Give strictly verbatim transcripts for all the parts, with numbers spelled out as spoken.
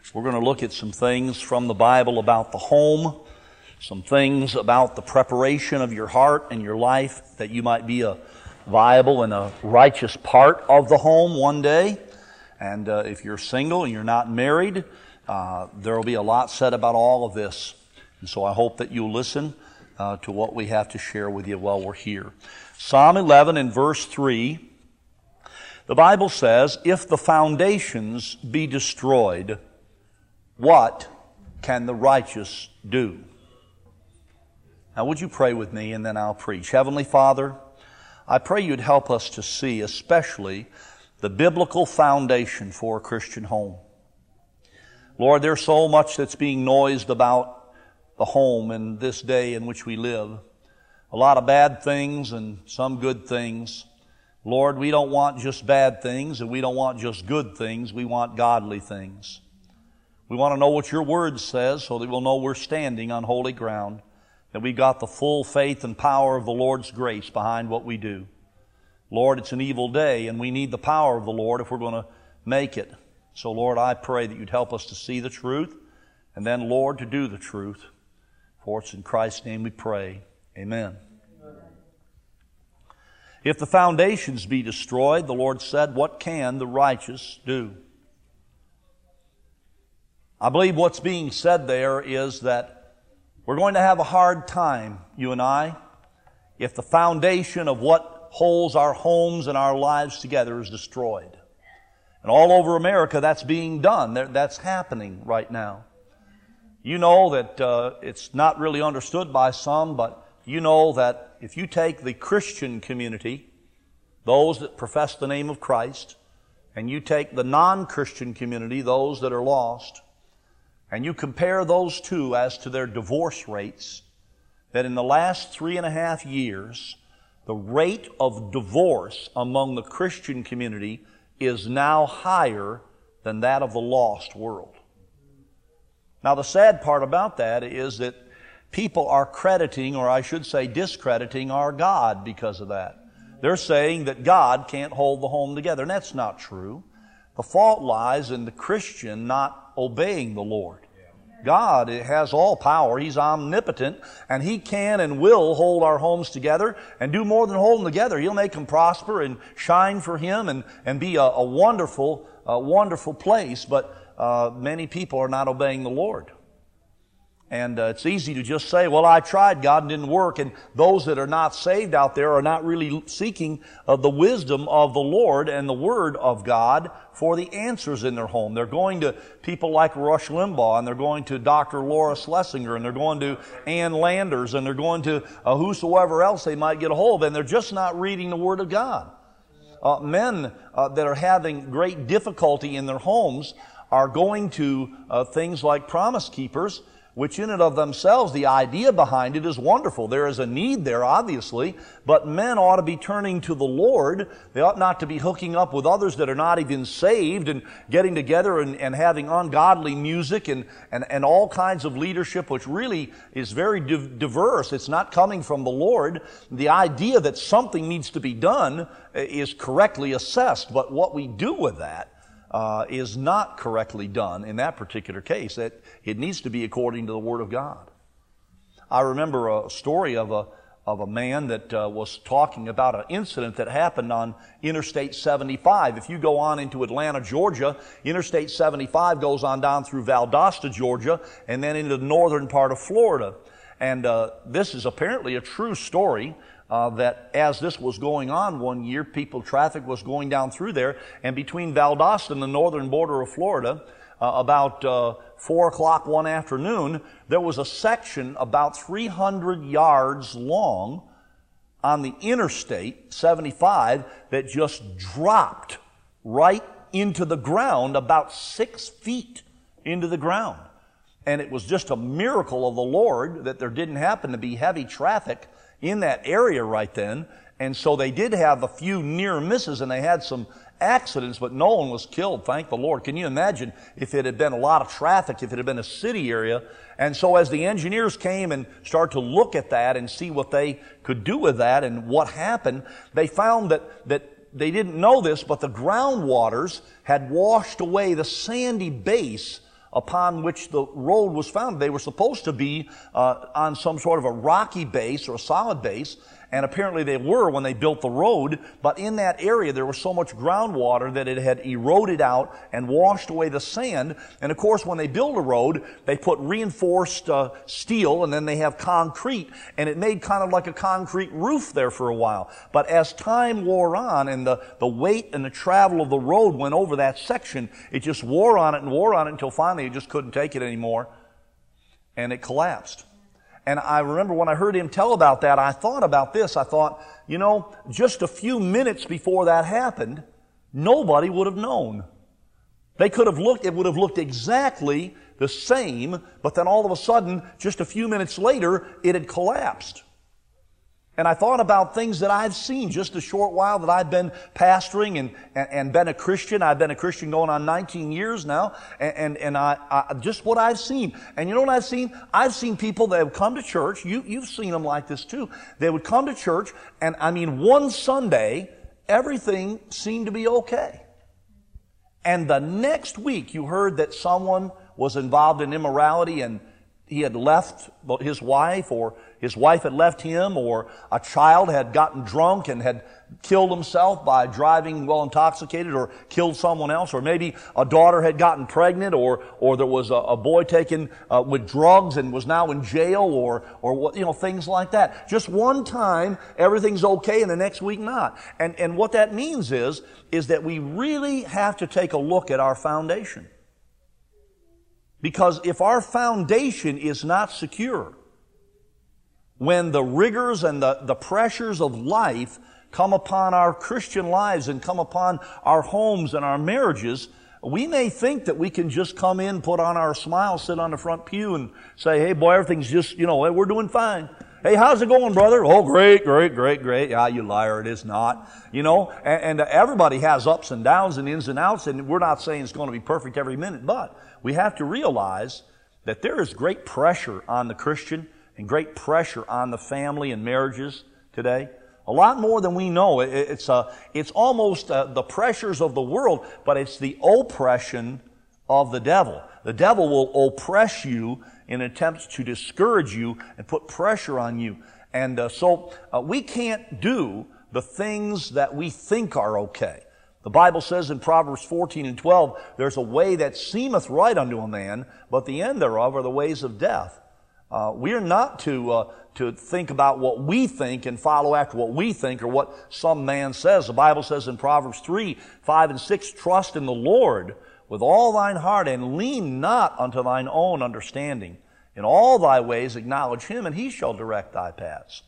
We're going to look at some things from the Bible about the home, some things about the preparation of your heart and your life that you might be a viable and a righteous part of the home one day. And uh, if you're single and you're not married, uh, there will be a lot said about all of this. And so I hope that you'll listen uh, to what we have to share with you while we're here. Psalm eleven in verse three, the Bible says, "If the foundations be destroyed, what can the righteous do?" Now would you pray with me and then I'll preach. Heavenly Father, I pray you'd help us to see especially the biblical foundation for a Christian home. Lord, there's so much that's being noised about the home in this day in which we live. A lot of bad things and some good things. Lord, we don't want just bad things and we don't want just good things. We want godly things. We want to know what your word says so that we'll know we're standing on holy ground, that we've got the full faith and power of the Lord's grace behind what we do. Lord, it's an evil day and we need the power of the Lord if we're going to make it. So Lord, I pray that you'd help us to see the truth and then, Lord, to do the truth. For it's in Christ's name we pray. Amen. If the foundations be destroyed, the Lord said, what can the righteous do? I believe what's being said there is that we're going to have a hard time, you and I, if the foundation of what holds our homes and our lives together is destroyed. And all over America, that's being done. That's happening right now. You know that uh, it's not really understood by some, but you know that if you take the Christian community, those that profess the name of Christ, and you take the non-Christian community, those that are lost, and you compare those two as to their divorce rates, that in the last three and a half years, the rate of divorce among the Christian community is now higher than that of the lost world. Now, the sad part about that is that people are crediting, or I should say discrediting, our God because of that. They're saying that God can't hold the home together, and that's not true. The fault lies in the Christian not obeying the Lord. God has all power. He's omnipotent, and He can and will hold our homes together and do more than hold them together. He'll make them prosper and shine for Him and, and be a, a wonderful, a wonderful place, but uh, many people are not obeying the Lord. And uh, it's easy to just say, well, I tried, God, and didn't work. And those that are not saved out there are not really seeking uh, the wisdom of the Lord and the Word of God for the answers in their home. They're going to people like Rush Limbaugh, and they're going to Doctor Laura Schlesinger, and they're going to Ann Landers, and they're going to uh, whosoever else they might get a hold of, and they're just not reading the Word of God. Uh, men uh, that are having great difficulty in their homes are going to uh, things like Promise Keepers, which in and of themselves, the idea behind it is wonderful. There is a need there, obviously, but men ought to be turning to the Lord. They ought not to be hooking up with others that are not even saved and getting together and, and having ungodly music and, and, and all kinds of leadership, which really is very div- diverse. It's not coming from the Lord. The idea that something needs to be done is correctly assessed, but what we do with that Uh, is not correctly done in that particular case. That it needs to be according to the Word of God. I remember a story of a of a man that uh, was talking about an incident that happened on Interstate seventy-five. If you go on into Atlanta, Georgia, Interstate seventy-five goes on down through Valdosta, Georgia, and then into the northern part of Florida. And uh, this is apparently a true story. Uh, that as this was going on one year, people, traffic was going down through there, and between Valdosta and the northern border of Florida, uh, about uh, four o'clock one afternoon, there was a section about three hundred yards long on the Interstate seventy-five that just dropped right into the ground, about six feet into the ground. And it was just a miracle of the Lord that there didn't happen to be heavy traffic in that area right then. And so they did have a few near misses, and they had some accidents, but no one was killed, thank the Lord. Can you imagine if it had been a lot of traffic, if it had been a city area? And so as the engineers came and started to look at that and see what they could do with that and what happened, they found that, that they didn't know this, but the groundwaters had washed away the sandy base upon which the road was founded. They were supposed to be uh, on some sort of a rocky base or a solid base, and apparently they were when they built the road, but in that area there was so much groundwater that it had eroded out and washed away the sand. And of course, when they build a road, they put reinforced uh, steel, and then they have concrete, and it made kind of like a concrete roof there for a while. But as time wore on and the, the weight and the travel of the road went over that section, it just wore on it and wore on it until finally it just couldn't take it anymore, and it collapsed. And I remember when I heard him tell about that, I thought about this. I thought, you know, just a few minutes before that happened, nobody would have known. They could have looked, it would have looked exactly the same, but then all of a sudden, just a few minutes later, it had collapsed. And I thought about things that I've seen just a short while that I've been pastoring and, and, and been a Christian. I've been a Christian going on nineteen years now. And, and, and I, I, just what I've seen. And you know what I've seen? I've seen people that have come to church. You, you've seen them like this too. They would come to church, and I mean, one Sunday, everything seemed to be okay. And the next week, you heard that someone was involved in immorality, and he had left his wife, or his wife had left him, or a child had gotten drunk and had killed himself by driving while intoxicated, or killed someone else, or maybe a daughter had gotten pregnant, or or there was a, a boy taken uh, with drugs and was now in jail, or or what, you know, things like that. Just one time, everything's okay, and the next week not. And and what that means is is that we really have to take a look at our foundation. Because if our foundation is not secure, when the rigors and the, the pressures of life come upon our Christian lives and come upon our homes and our marriages, we may think that we can just come in, put on our smile, sit on the front pew and say, hey boy, everything's just, you know, we're doing fine. Hey, how's it going, brother? Oh, great, great, great, great. Yeah, you liar, it is not. You know, and, and everybody has ups and downs and ins and outs, and we're not saying it's going to be perfect every minute, but we have to realize that there is great pressure on the Christian and great pressure on the family and marriages today. A lot more than we know. It's uh, it's almost uh, the pressures of the world, but it's the oppression of the devil. The devil will oppress you in attempts to discourage you and put pressure on you. And uh, so uh, we can't do the things that we think are okay. The Bible says in Proverbs fourteen and twelve, there's a way that seemeth right unto a man, but the end thereof are the ways of death. Uh, we are not to uh, to think about what we think and follow after what we think or what some man says. The Bible says in Proverbs three, five and six, trust in the Lord with all thine heart, and lean not unto thine own understanding. In all thy ways acknowledge him, and he shall direct thy paths.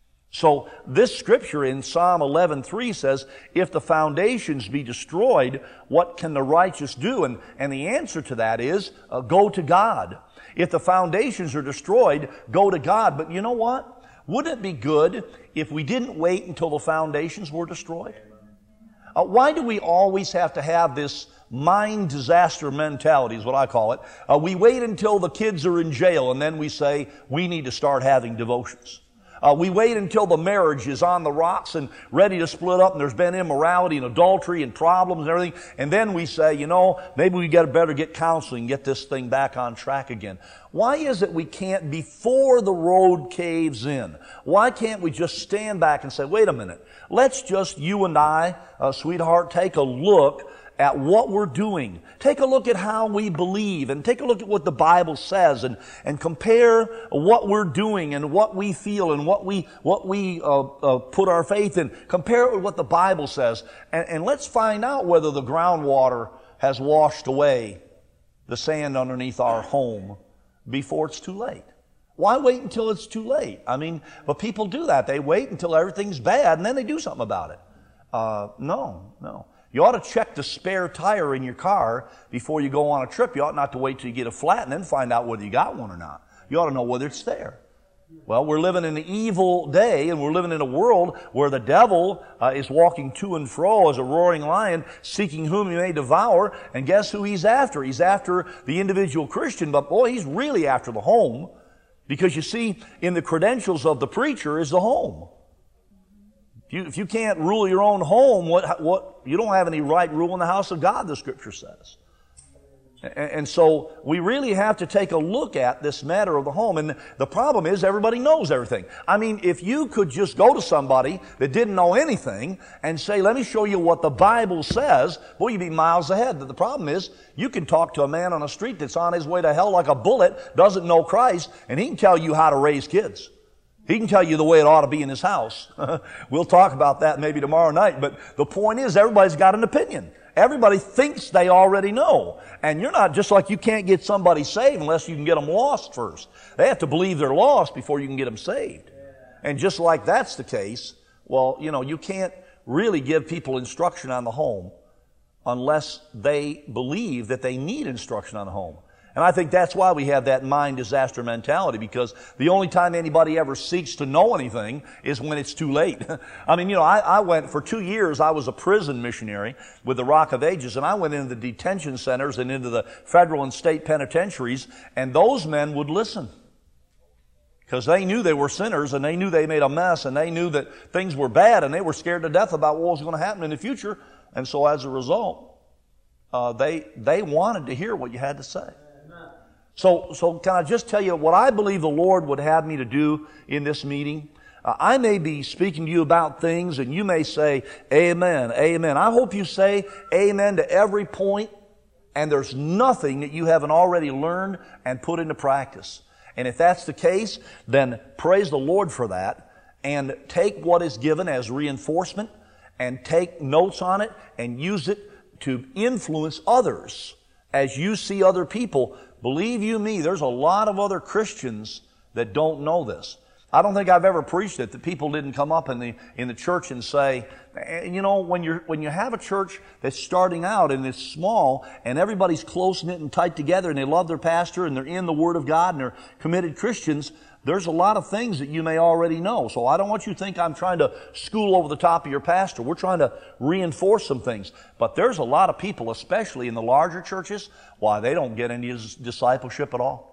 So this scripture in Psalm eleven three says, if the foundations be destroyed, what can the righteous do? And, and the answer to that is, uh, go to God. If the foundations are destroyed, go to God. But you know what? Wouldn't it be good if we didn't wait until the foundations were destroyed? Uh, why do we always have to have this mind disaster mentality, is what I call it? Uh, we wait until the kids are in jail, and then we say, we need to start having devotions. Uh, we wait until the marriage is on the rocks and ready to split up, and there's been immorality and adultery and problems and everything. And then we say, you know, maybe we got better get counseling and get this thing back on track again. Why is it we can't, before the road caves in, why can't we just stand back and say, wait a minute, let's just, you and I, uh, sweetheart, take a look at what we're doing. Take a look at how we believe, and take a look at what the Bible says, and, and compare what we're doing and what we feel and what we, what we uh, uh, put our faith in. Compare it with what the Bible says, and, and let's find out whether the groundwater has washed away the sand underneath our home before it's too late. Why wait until it's too late? I mean, but people do that. They wait until everything's bad, and then they do something about it. Uh, no, no. You ought to check the spare tire in your car before you go on a trip. You ought not to wait till you get a flat and then find out whether you got one or not. You ought to know whether it's there. Well, we're living in an evil day, and we're living in a world where the devil uh, is walking to and fro as a roaring lion, seeking whom he may devour. And guess who he's after? He's after the individual Christian, but boy, he's really after the home. Because you see, in the credentials of the preacher is the home. If you, if you can't rule your own home, what, what, you don't have any right ruling the house of God, the Scripture says. And so we really have to take a look at this matter of the home. And the problem is everybody knows everything. I mean, if you could just go to somebody that didn't know anything and say, let me show you what the Bible says, boy, you'd be miles ahead. But the problem is you can talk to a man on the street that's on his way to hell like a bullet, doesn't know Christ, and he can tell you how to raise kids. He can tell you the way it ought to be in his house. We'll talk about that maybe tomorrow night. But the point is everybody's got an opinion. Everybody thinks they already know. And you're not, just like you can't get somebody saved unless you can get them lost first. They have to believe they're lost before you can get them saved. And just like that's the case, well, you know, you can't really give people instruction on the home unless they believe that they need instruction on the home. And I think that's why we have that mind disaster mentality, because the only time anybody ever seeks to know anything is when it's too late. I mean, you know, I, I went, for two years, I was a prison missionary with the Rock of Ages, and I went into the detention centers and into the federal and state penitentiaries, and those men would listen. Because they knew they were sinners, and they knew they made a mess, and they knew that things were bad, and they were scared to death about what was going to happen in the future. And so as a result, uh, they, they wanted to hear what you had to say. So, so can I just tell you what I believe the Lord would have me to do in this meeting? Uh, I may be speaking to you about things and you may say, amen, amen. I hope you say amen to every point, and there's nothing that you haven't already learned and put into practice. And if that's the case, then praise the Lord for that, and take what is given as reinforcement and take notes on it and use it to influence others as you see other people. Believe you me, there's a lot of other Christians that don't know this. I don't think I've ever preached it that people didn't come up in the in the church and say, you know, when you're when you have a church that's starting out and it's small and everybody's close knit and tight together and they love their pastor and they're in the Word of God and they're committed Christians, there's a lot of things that you may already know. So I don't want you to think I'm trying to school over the top of your pastor. We're trying to reinforce some things. But there's a lot of people, especially in the larger churches, why they don't get any discipleship at all.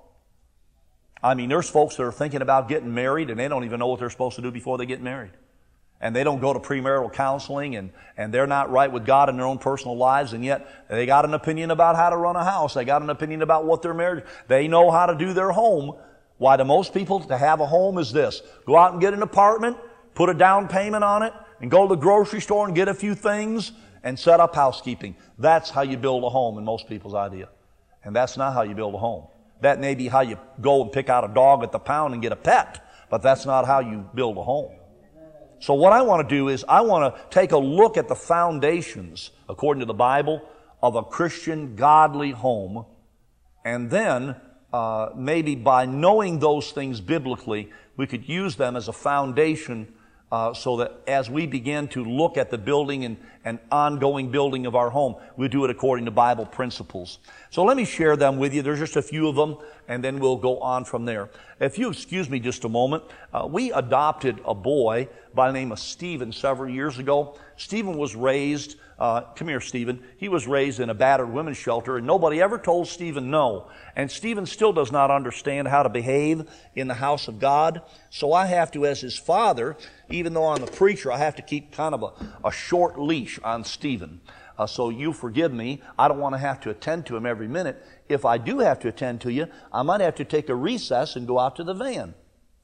I mean, there's folks that are thinking about getting married and they don't even know what they're supposed to do before they get married. And they don't go to premarital counseling, and, and they're not right with God in their own personal lives, and yet they got an opinion about how to run a house. They got an opinion about what their marriage. They know how to do their home. Why, to most people, to have a home is this: go out and get an apartment, put a down payment on it, and go to the grocery store and get a few things and set up housekeeping. That's how you build a home in most people's idea. And that's not how you build a home. That may be how you go and pick out a dog at the pound and get a pet, but that's not how you build a home. So what I want to do is I want to take a look at the foundations, according to the Bible, of a Christian godly home, and then uh, maybe by knowing those things biblically, we could use them as a foundation uh, so that as we begin to look at the building and, and ongoing building of our home, we do it according to Bible principles. So let me share them with you. There's just a few of them, and then we'll go on from there. If you excuse me just a moment, uh, we adopted a boy by the name of Stephen several years ago. Stephen was raised, uh, come here Stephen, he was raised in a battered women's shelter, and nobody ever told Stephen no. And Stephen still does not understand how to behave in the house of God. So I have to, as his father, even though I'm the preacher, I have to keep kind of a, a short leash on Stephen. Uh, so you forgive me. I don't want to have to attend to him every minute. If I do have to attend to you, I might have to take a recess and go out to the van.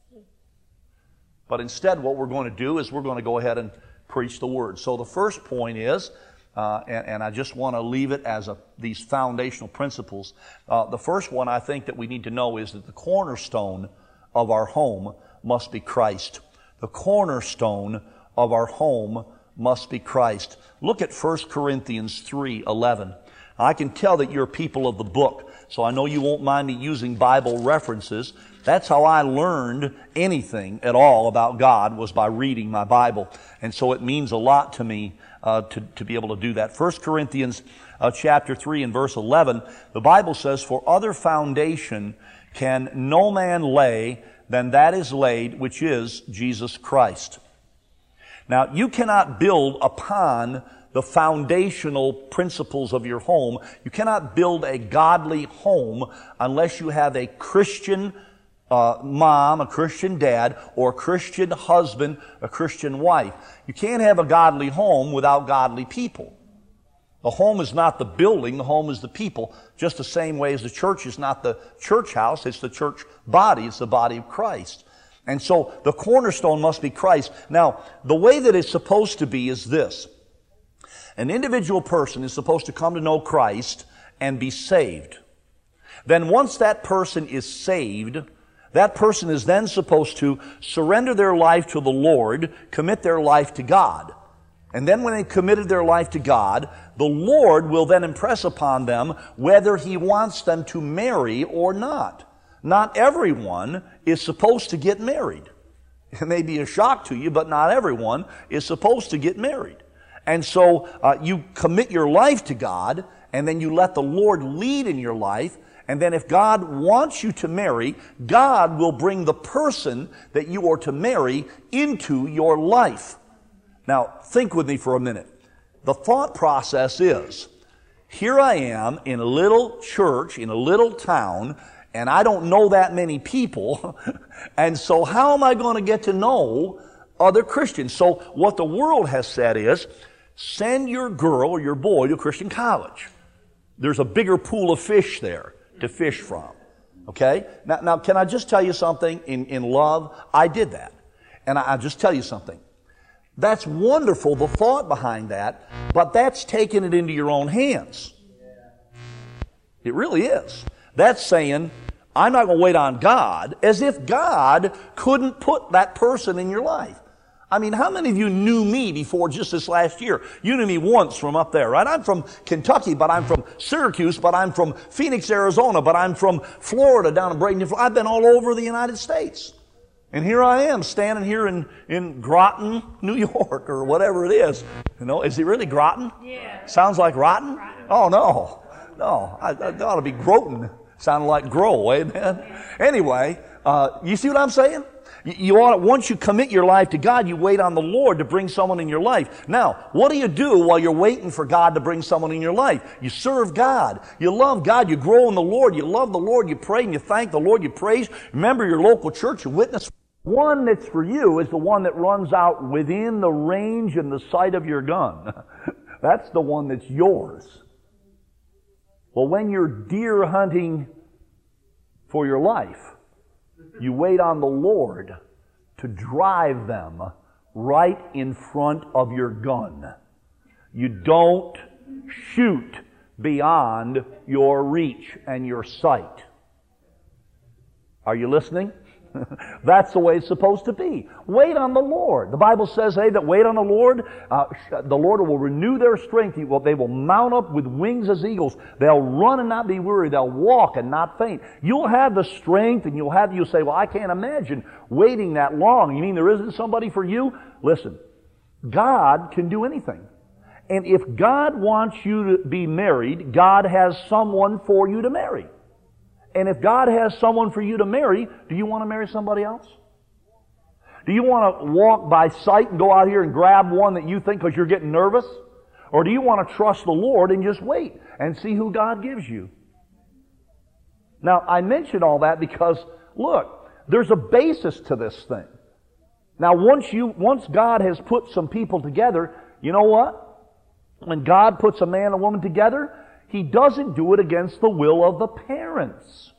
But instead, what we're going to do is we're going to go ahead and preach the Word. So the first point is, uh, and, and I just want to leave it as a, these foundational principles. Uh, the first one I think that we need to know is that the cornerstone of our home must be Christ. The cornerstone of our home must be Christ. Look at First Corinthians three eleven. I can tell that you're people of the book, so I know you won't mind me using Bible references. That's how I learned anything at all about God, was by reading my Bible. And so it means a lot to me uh, to, to be able to do that. First Corinthians uh, chapter three and verse eleven, the Bible says, "For other foundation can no man lay than that is laid, which is Jesus Christ." Now, you cannot build upon the foundational principles of your home. You cannot build a godly home unless you have a Christian uh, mom, a Christian dad, or a Christian husband, a Christian wife. You can't have a godly home without godly people. The home is not the building, the home is the people, just the same way as the church is not the church house, it's the church body, it's the body of Christ. And so the cornerstone must be Christ. Now, the way that it's supposed to be is this. An individual person is supposed to come to know Christ and be saved. Then once that person is saved, that person is then supposed to surrender their life to the Lord, commit their life to God. And then when they committed their life to God, the Lord will then impress upon them whether He wants them to marry or not. Not everyone is supposed to get married. It may be a shock to you, but not everyone is supposed to get married. And so uh, you commit your life to God, and then you let the Lord lead in your life. And then if God wants you to marry, God will bring the person that you are to marry into your life. Now, think with me for a minute. The thought process is, here I am in a little church, in a little town, and I don't know that many people, and so how am I going to get to know other Christians? So what the world has said is, send your girl or your boy to Christian college. There's a bigger pool of fish there to fish from. Okay? Now, now can I just tell you something in, in love? I did that. And I, I'll just tell you something. That's wonderful, the thought behind that, but that's taking it into your own hands. It really is. That's saying, I'm not going to wait on God, as if God couldn't put that person in your life. I mean, how many of you knew me before just this last year? You knew me once from up there, right? I'm from Kentucky, but I'm from Syracuse, but I'm from Phoenix, Arizona, but I'm from Florida, down in Bradenton. I've been all over the United States. And here I am, standing here in, in Groton, New York, or whatever it is. You know, is it really Groton? Yeah. Sounds like rotten? Rotten. Oh, no. No, I, I ought to be Groton. Sounded like grow, amen? Anyway, uh, you see what I'm saying? You, you ought to, once you commit your life to God, you wait on the Lord to bring someone in your life. Now, what do you do while you're waiting for God to bring someone in your life? You serve God. You love God. You grow in the Lord. You love the Lord. You pray and you thank the Lord. You praise. Remember your local church. You witness. One that's for you is the one that runs out within the range and the sight of your gun. That's the one that's yours. Well, when you're deer hunting for your life, you wait on the Lord to drive them right in front of your gun. You don't shoot beyond your reach and your sight. Are you listening? That's the way it's supposed to be. Wait on the Lord. The Bible says, hey, that wait on the Lord, uh, the Lord will renew their strength. They will, they will mount up with wings as eagles. They'll run and not be weary. They'll walk and not faint. You'll have the strength, and you'll have, you'll say, well, I can't imagine waiting that long. You mean there isn't somebody for you? Listen, God can do anything. And if God wants you to be married, God has someone for you to marry. And if God has someone for you to marry, do you want to marry somebody else? Do you want to walk by sight and go out here and grab one that you think because you're getting nervous? Or do you want to trust the Lord and just wait and see who God gives you? Now, I mention all that because, look, there's a basis to this thing. Now, once you, once God has put some people together, you know what? When God puts a man and a woman together, He doesn't do it against the will of the parents.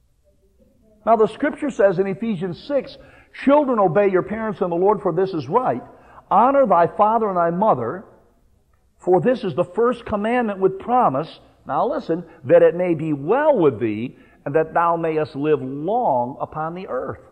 Now the Scripture says in Ephesians six, children, obey your parents in the Lord, for this is right. Honor thy father and thy mother, for this is the first commandment with promise. Now listen, that it may be well with thee, and that thou mayest live long upon the earth.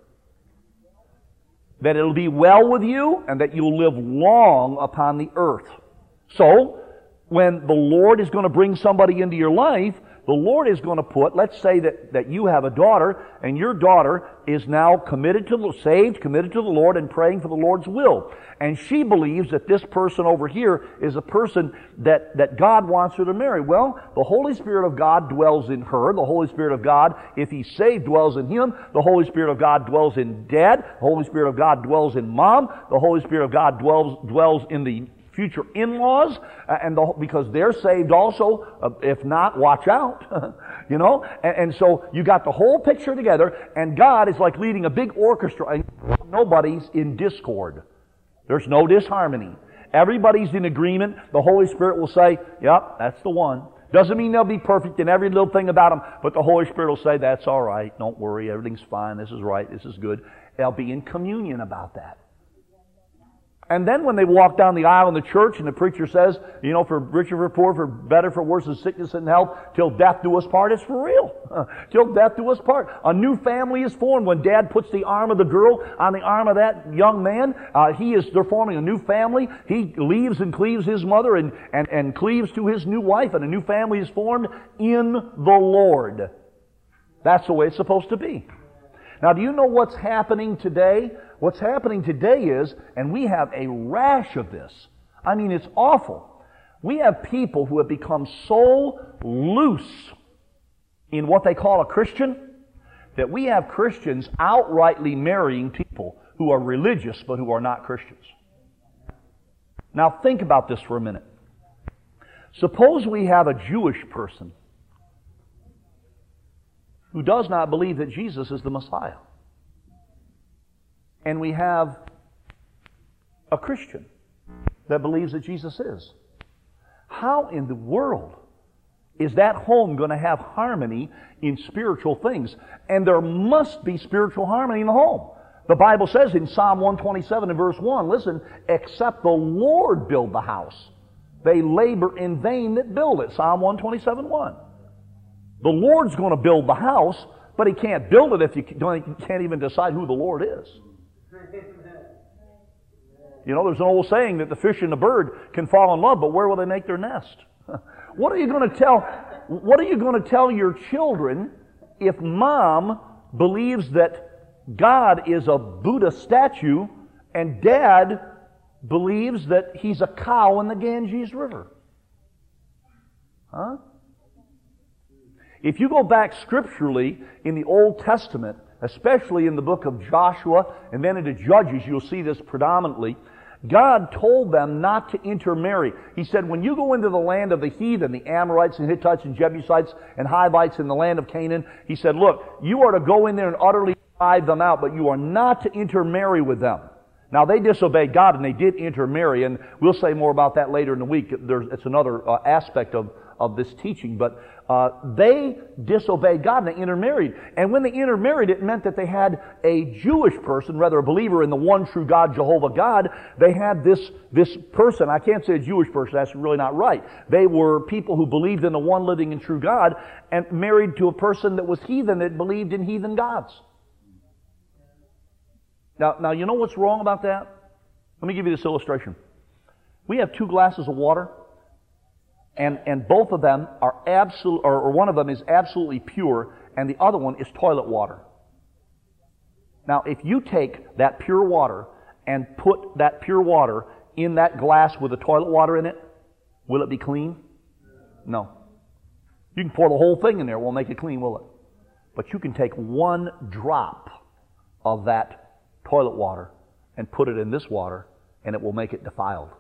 That it'll be well with you, and that you'll live long upon the earth. So, when the Lord is going to bring somebody into your life, the Lord is going to put, let's say that, that you have a daughter, and your daughter is now committed to the, saved, committed to the Lord, and praying for the Lord's will. And she believes that this person over here is a person that, that God wants her to marry. Well, the Holy Spirit of God dwells in her. The Holy Spirit of God, if he's saved, dwells in him. The Holy Spirit of God dwells in Dad. The Holy Spirit of God dwells in Mom. The Holy Spirit of God dwells, dwells in the future in-laws, uh, and the, because they're saved also. Uh, if not, watch out. You know? And, and so you got the whole picture together, and God is like leading a big orchestra, and nobody's in discord. There's no disharmony. everybody's in agreement, the Holy Spirit will say, yep, that's the one. Doesn't mean they'll be perfect in every little thing about them, but the Holy Spirit will say, that's all right, don't worry, everything's fine, this is right, this is good. They'll be in communion about that. And then when they walk down the aisle in the church and the preacher says, you know, for richer, for poor, for better, for worse, in sickness and health, till death do us part, it's for real. Till death do us part. A new family is formed. When Dad puts the arm of the girl on the arm of that young man, uh, he is, they're forming a new family. He leaves and cleaves his mother and, and, and cleaves to his new wife, and a new family is formed in the Lord. That's the way it's supposed to be. Now, do you know what's happening today? What's happening today is, and we have a rash of this. I mean, it's awful. We have people who have become so loose in what they call a Christian that we have Christians outrightly marrying people who are religious but who are not Christians. Now, think about this for a minute. Suppose we have a Jewish person who does not believe that Jesus is the Messiah. And we have a Christian that believes that Jesus is. How in the world is that home going to have harmony in spiritual things? And there must be spiritual harmony in the home. The Bible says in Psalm one twenty-seven and verse one, listen, except the Lord build the house, they labor in vain that build it. Psalm one twenty-seven one. The Lord's going to build the house, but He can't build it if you can't even decide who the Lord is. You know, there's an old saying that the fish and the bird can fall in love, but where will they make their nest? What are you going to tell, what are you going to tell your children if mom believes that God is a Buddha statue and dad believes that He's a cow in the Ganges River? Huh? If you go back scripturally in the Old Testament, especially in the book of Joshua and then into Judges, you'll see this predominantly. God told them not to intermarry. He said, when you go into the land of the heathen, the Amorites and Hittites and Jebusites and Hivites in the land of Canaan, He said, look, you are to go in there and utterly drive them out, but you are not to intermarry with them. Now, they disobeyed God and they did intermarry, and we'll say more about that later in the week. There's, it's another uh, aspect of, of this teaching, but uh, they disobeyed God and they intermarried. And when they intermarried, it meant that they had a Jewish person, rather a believer in the one true God, Jehovah God. They had this, this person, I can't say a Jewish person, that's really not right. They were people who believed in the one living and true God and married to a person that was heathen, that believed in heathen gods. Now, now, you know what's wrong about that? Let me give you this illustration. We have two glasses of water, and, and both of them are absolute, or, or one of them is absolutely pure, and the other one is toilet water. Now, if you take that pure water and put that pure water in that glass with the toilet water in it, will it be clean? No. You can pour the whole thing in there, it won't make it clean, will it? But you can take one drop of that toilet water and put it in this water, and it will make it defiled.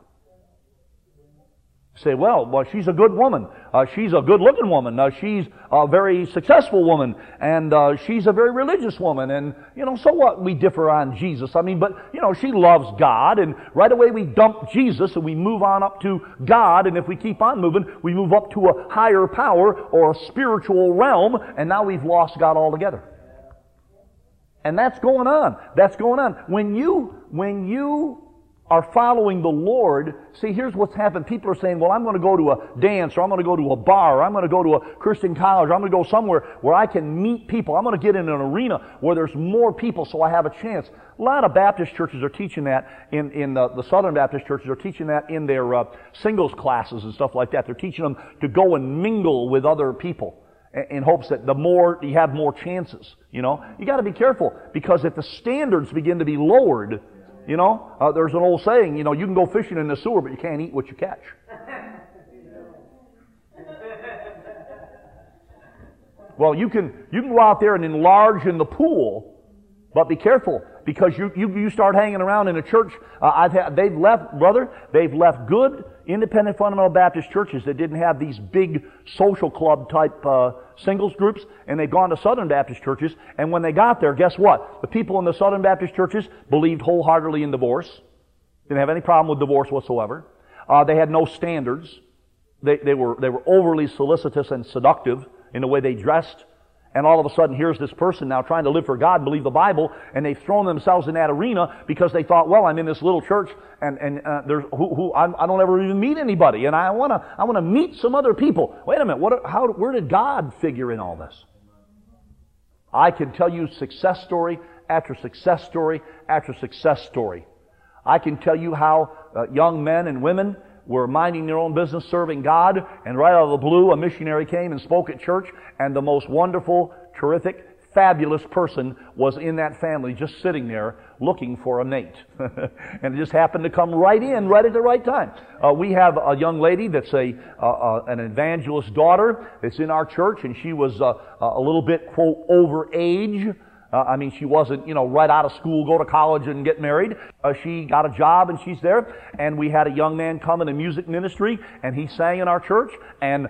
Say, well, well, she's a good woman. Uh, she's a good-looking woman. Uh, she's a very successful woman, and uh, she's a very religious woman. And you know, so what? We differ on Jesus. I mean, but you know, she loves God, and right away we dump Jesus and we move on up to God. And if we keep on moving, we move up to a higher power or a spiritual realm, and now we've lost God altogether. And that's going on. That's going on. When you, when you are following the Lord, see, here's what's happened. People are saying, well, I'm going to go to a dance, or I'm going to go to a bar, or I'm going to go to a Christian college, or I'm going to go somewhere where I can meet people. I'm going to get in an arena where there's more people so I have a chance. A lot of Baptist churches are teaching that in, in the, the Southern Baptist churches are teaching that in their uh, singles classes and stuff like that. They're teaching them to go and mingle with other people, in hopes that the more you have more chances. You know, you got to be careful, because if the standards begin to be lowered, you know, uh, there's an old saying, you know, you can go fishing in the sewer, but you can't eat what you catch. Well, you can you can go out there and enlarge in the pool, but be careful, because you you, you start hanging around in a church. Uh, I've had, they've left, brother, they've left good independent fundamental Baptist churches that didn't have these big social club type uh, singles groups, and they've gone to Southern Baptist churches, and when they got there, guess what? The people in the Southern Believed wholeheartedly in divorce. Didn't have any problem with divorce whatsoever. Uh, they had no standards. They, they were they were overly solicitous and seductive in the way they dressed. And all of a sudden, here's this person now trying to live for God, believe the Bible, and they've thrown themselves in that arena because they thought, well, I'm in this little church, and and uh, there's who, who I, I don't ever even meet anybody, and I want to I want to meet some other people. Wait a minute, what? How? Where did God figure in all this? I can tell you success story after success story after success story. I can tell you how uh, young men and women were minding their own business, serving God, and right out of the blue, a missionary came and spoke at church, and the most wonderful, terrific, fabulous person was in that family, just sitting there looking for a mate. And it just happened to come right in, right at the right time. Uh, we have a young lady that's a uh, uh, an evangelist daughter that's in our church, and she was uh, a little bit, quote, over age. Uh, I mean, she wasn't, you know, right out of school, go to college and get married. Uh, she got a job and she's there. And we had a young man come in the music ministry, and he sang in our church, and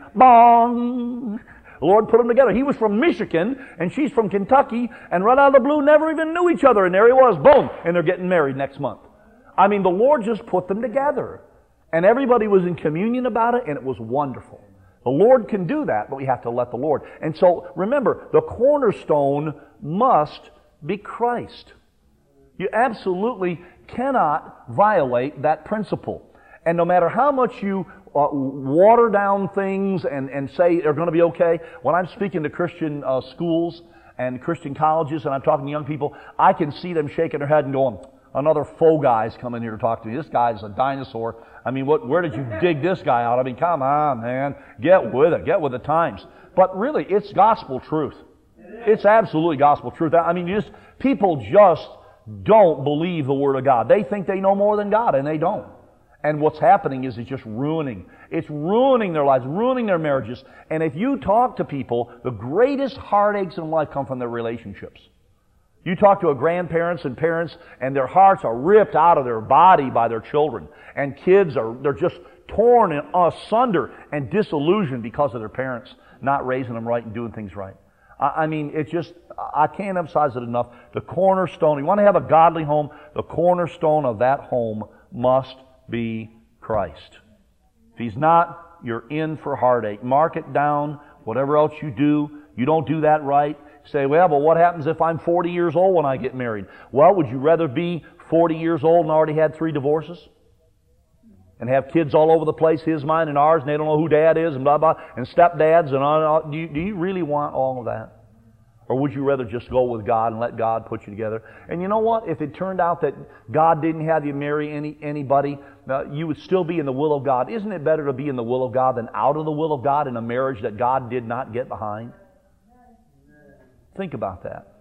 bong! The Lord put them together. He was from Michigan, and she's from Kentucky, and right out of the blue, never even knew each other. And there he was, boom! And they're getting married next month. I mean, the Lord just put them together. And everybody was in communion about it, and it was wonderful. The Lord can do that, but we have to let the Lord. And so, remember, the cornerstone must be Christ. You absolutely cannot violate that principle. And no matter how much you uh, water down things and, and say they're going to be okay, when I'm speaking to Christian uh, schools and Christian colleges and I'm talking to young people, I can see them shaking their head and going, another faux guy's coming here to talk to me. This guy's a dinosaur. I mean, what, where did you dig this guy out? I mean, come on, man. Get with it. Get with the times. But really, it's gospel truth. It's absolutely gospel truth. I mean, you just, people just don't believe the Word of God. They think they know more than God, and they don't. And what's happening is it's just ruining. It's ruining their lives, ruining their marriages. And if you talk to people, the greatest heartaches in life come from their relationships. You talk to a grandparents and parents, and their hearts are ripped out of their body by their children. And kids are, they're just torn asunder and disillusioned because of their parents not raising them right and doing things right. I, I mean, it's just, I can't emphasize it enough. The cornerstone, you want to have a godly home, the cornerstone of that home must be Christ. If He's not, you're in for heartache. Mark it down. Whatever else you do, you don't do that right. Say, well, but what happens if I'm forty years old when I get married? Well, would you rather be forty years old and already had three divorces? And have kids all over the place, his, mine, and ours, and they don't know who dad is, and blah, blah, and stepdads, and all. Do you, do you really want all of that? Or would you rather just go with God and let God put you together? And you know what? If it turned out that God didn't have you marry any anybody, uh, you would still be in the will of God. Isn't it better to be in the will of God than out of the will of God in a marriage that God did not get behind? Think about that.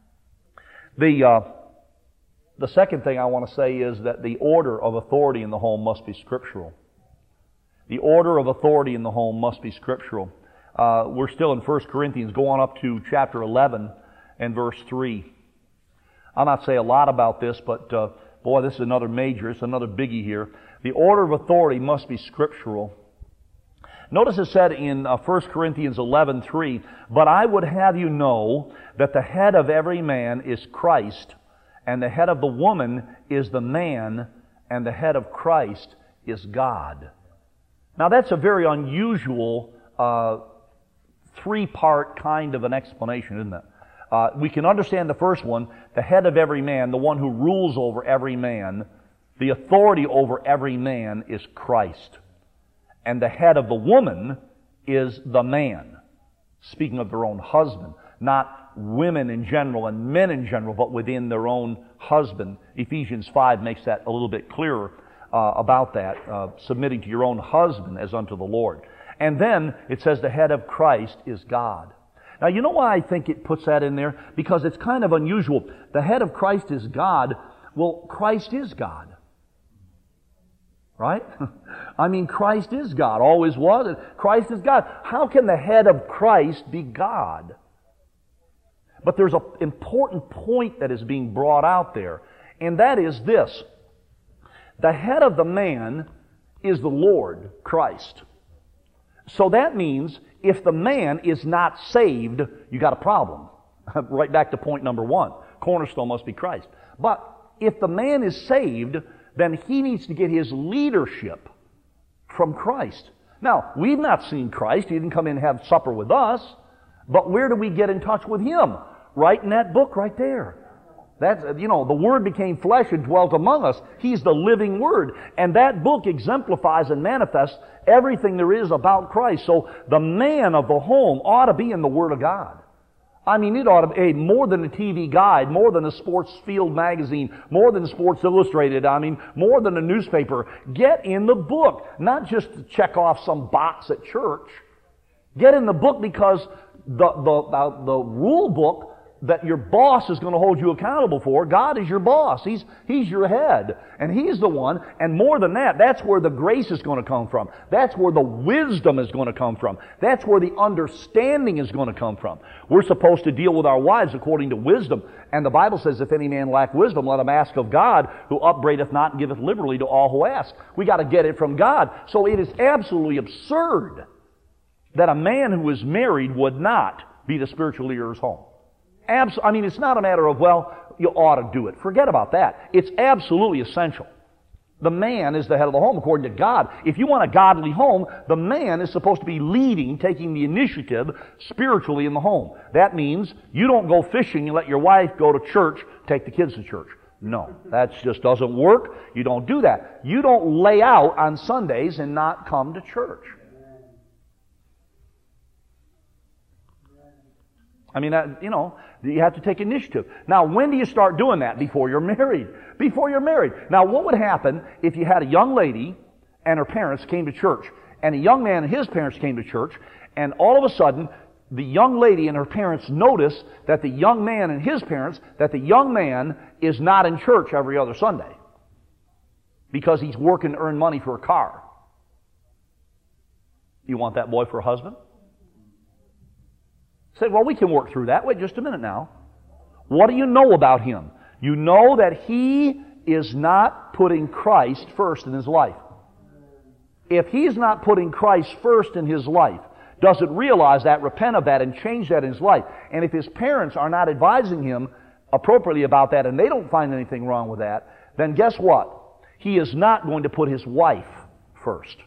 The uh, the second thing I want to say is that the order of authority in the home must be scriptural. The order of authority in the home must be scriptural. Uh, we're still in First Corinthians, go on up to chapter eleven and verse three. I'll not say a lot about this, but uh, boy, this is another major, it's another biggie here. The order of authority must be scriptural. Notice it said in uh, First Corinthians eleven three, but I would have you know that the head of every man is Christ, and the head of the woman is the man, and the head of Christ is God. Now that's a very unusual uh, three-part kind of an explanation, isn't it? Uh, we can understand the first one, the head of every man, the one who rules over every man, the authority over every man is Christ. And the head of the woman is the man. Speaking of their own husband, not women in general and men in general, but within their own husband. Ephesians five makes that a little bit clearer uh, about that, uh, submitting to your own husband as unto the Lord. And then it says the head of Christ is God. Now, you know why I think it puts that in there? Because it's kind of unusual. The head of Christ is God. Well, Christ is God. Right? I mean, Christ is God. Always was. Christ is God. How can the head of Christ be God? But there's an important point that is being brought out there, and that is this. The head of the man is the Lord, Christ. So that means if the man is not saved, you got a problem. Right back to point number one. Cornerstone must be Christ. But if the man is saved, then he needs to get his leadership from Christ. Now, we've not seen Christ. He didn't come in and have supper with us. But where do we get in touch with Him? Right in that book right there. That's, you know, the Word became flesh and dwelt among us. He's the living Word. And that book exemplifies and manifests everything there is about Christ. So the man of the home ought to be in the Word of God. I mean, it ought to be more than a T V guide, more than a sports field magazine, more than Sports Illustrated, I mean, more than a newspaper. Get in the book, not just to check off some box at church. Get in the book because the, the, the, the rule book that your boss is going to hold you accountable for, God is your boss. He's, he's your head. And He's the one. And more than that, that's where the grace is going to come from. That's where the wisdom is going to come from. That's where the understanding is going to come from. We're supposed to deal with our wives according to wisdom. And the Bible says, if any man lack wisdom, let him ask of God, who upbraideth not and giveth liberally to all who ask. We got to get it from God. So it is absolutely absurd that a man who is married would not be the spiritual leader of his home. Abs- I mean, it's not a matter of, well, you ought to do it. Forget about that. It's absolutely essential. The man is the head of the home according to God. If you want a godly home, the man is supposed to be leading, taking the initiative spiritually in the home. That means you don't go fishing and let your wife go to church, take the kids to church. No, that just doesn't work. You don't do that. You don't lay out on Sundays and not come to church. I mean, uh, you know, you have to take initiative. Now, when do you start doing that? Before you're married. Before you're married. Now, what would happen if you had a young lady and her parents came to church, and a young man and his parents came to church, and all of a sudden, the young lady and her parents notice that the young man and his parents, that the young man is not in church every other Sunday because he's working to earn money for a car. You want that boy for a husband? Say, well, we can work through that. Wait just a minute now. What do you know about him? You know that he is not putting Christ first in his life. If he's not putting Christ first in his life, doesn't realize that, repent of that, and change that in his life, and if his parents are not advising him appropriately about that, and they don't find anything wrong with that, then guess what? He is not going to put his wife first.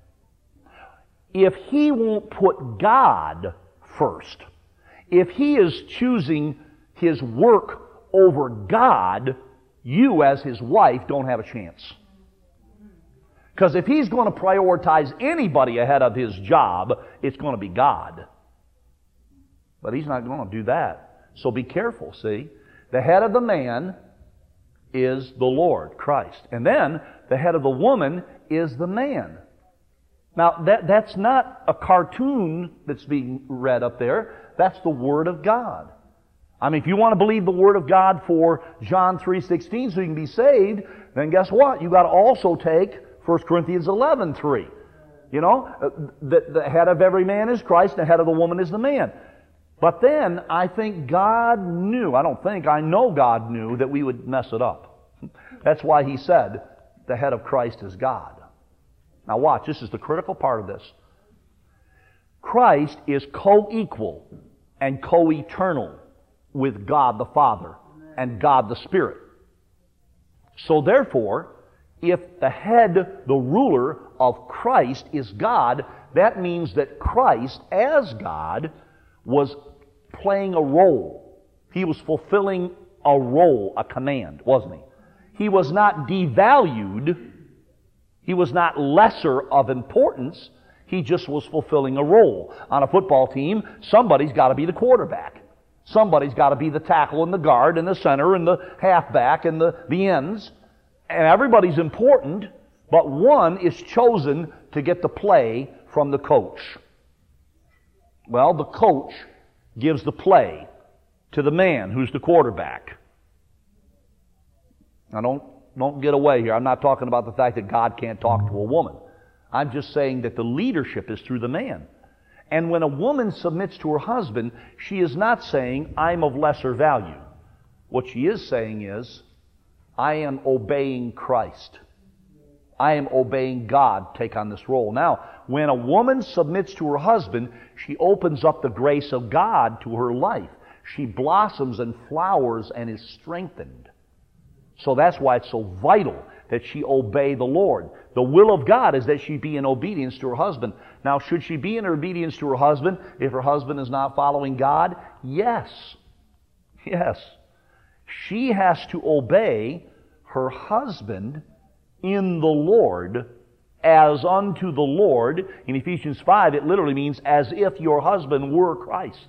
If he won't put God first, if he is choosing his work over God, you as his wife don't have a chance. Because if he's going to prioritize anybody ahead of his job, it's going to be God. But he's not going to do that. So be careful, see? The head of the man is the Lord, Christ. And then the head of the woman is the man. Now, that, that's not a cartoon that's being read up there. That's the Word of God. I mean, if you want to believe the Word of God for John three sixteen so you can be saved, then guess what? You've got to also take First Corinthians eleven three. You know, the, the head of every man is Christ, and the head of the woman is the man. But then, I think God knew, I don't think, I know God knew that we would mess it up. That's why He said, the head of Christ is God. Now watch, this is the critical part of this. Christ is co-equal and co-eternal with God the Father and God the Spirit. So therefore, if the head, the ruler of Christ is God, that means that Christ, as God, was playing a role. He was fulfilling a role, a command, wasn't he? He was not devalued. He was not lesser of importance. He just was fulfilling a role. On a football team, somebody's got to be the quarterback. Somebody's got to be the tackle and the guard and the center and the halfback and the, the ends. And everybody's important, but one is chosen to get the play from the coach. Well, the coach gives the play to the man who's the quarterback. Now don't, don't get away here. I'm not talking about the fact that God can't talk to a woman. I'm just saying that the leadership is through the man. And when a woman submits to her husband, she is not saying, I'm of lesser value. What she is saying is, I am obeying Christ. I am obeying God, take on this role. Now, when a woman submits to her husband, she opens up the grace of God to her life. She blossoms and flowers and is strengthened. So that's why it's so vital that she obey the Lord. The will of God is that she be in obedience to her husband. Now, should she be in obedience to her husband if her husband is not following God? Yes. Yes. She has to obey her husband in the Lord as unto the Lord. In Ephesians five, it literally means as if your husband were Christ.